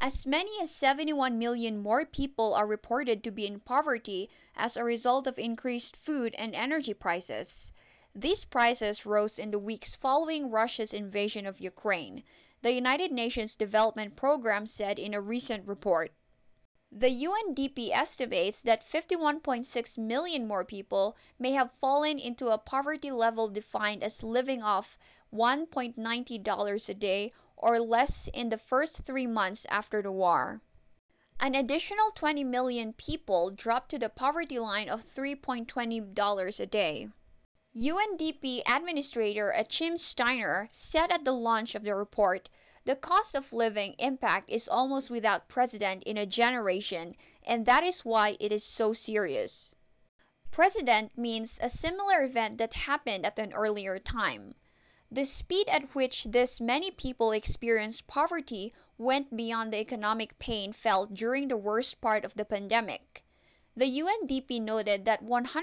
As many as 71 million more people are reported to be in poverty as a result of increased food and energy prices. These prices rose in the weeks following Russia's invasion of Ukraine, the United Nations Development Program said in a recent report. The UNDP estimates that 51.6 million more people may have fallen into a poverty level defined as living off $1.90 a day or less in the first 3 months after the war. An additional 20 million people dropped to the poverty line of $3.20 a day. UNDP Administrator Achim Steiner said at the launch of the report, "The cost of living impact is almost without precedent in a generation, and that is why it is so serious." Precedent means a similar event that happened at an earlier time. The speed at which this many people experienced poverty went beyond the economic pain felt during the worst part of the pandemic. The UNDP noted that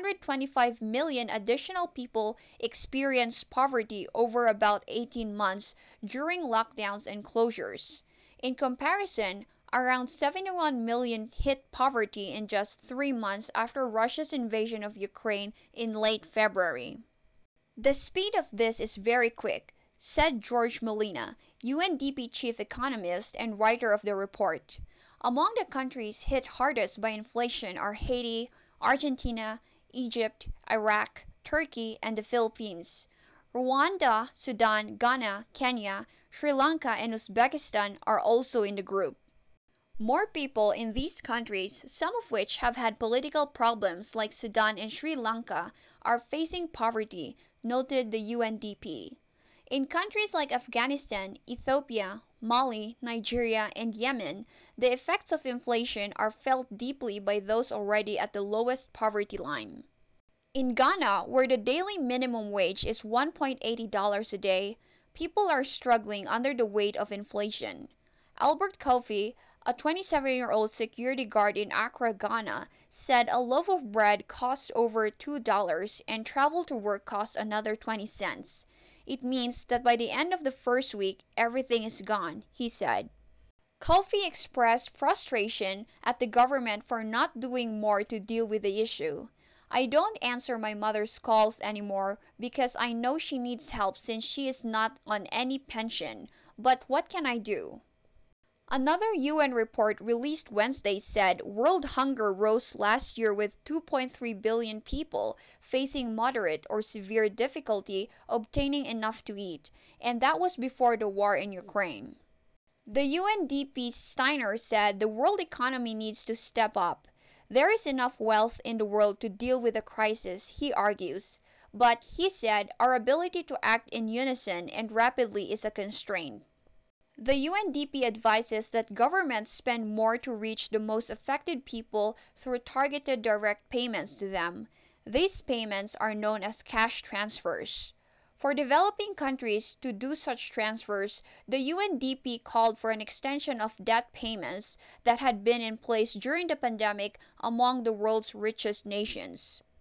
125 million additional people experienced poverty over about 18 months during lockdowns and closures. In comparison, around 71 million hit poverty in just 3 months after Russia's invasion of Ukraine in late February. "The speed of this is very quick," said George Molina, UNDP chief economist and writer of the report. Among the countries hit hardest by inflation are Haiti, Argentina, Egypt, Iraq, Turkey, and the Philippines. Rwanda, Sudan, Ghana, Kenya, Sri Lanka, and Uzbekistan are also in the group. More people in these countries, some of which have had political problems like Sudan and Sri Lanka, are facing poverty, noted the UNDP. In countries like Afghanistan, Ethiopia, Mali, Nigeria, and Yemen, the effects of inflation are felt deeply by those already at the lowest poverty line. In Ghana, where the daily minimum wage is $1.80 a day, people are struggling under the weight of inflation. Albert Kofi, a 27-year-old security guard in Accra, Ghana, said a loaf of bread costs over $2 and travel to work costs another 20 cents. It means that by the end of the first week, everything is gone, he said. Kofi expressed frustration at the government for not doing more to deal with the issue. "I don't answer my mother's calls anymore because I know she needs help since she is not on any pension, but what can I do?" Another UN report released Wednesday said world hunger rose last year with 2.3 billion people facing moderate or severe difficulty obtaining enough to eat, and that was before the war in Ukraine. The UNDP's Steiner said the world economy needs to step up. There is enough wealth in the world to deal with the crisis, he argues, but he said our ability to act in unison and rapidly is a constraint. The UNDP advises that governments spend more to reach the most affected people through targeted direct payments to them. These payments are known as cash transfers. For developing countries to do such transfers, the UNDP called for an extension of debt payments that had been in place during the pandemic among the world's richest nations.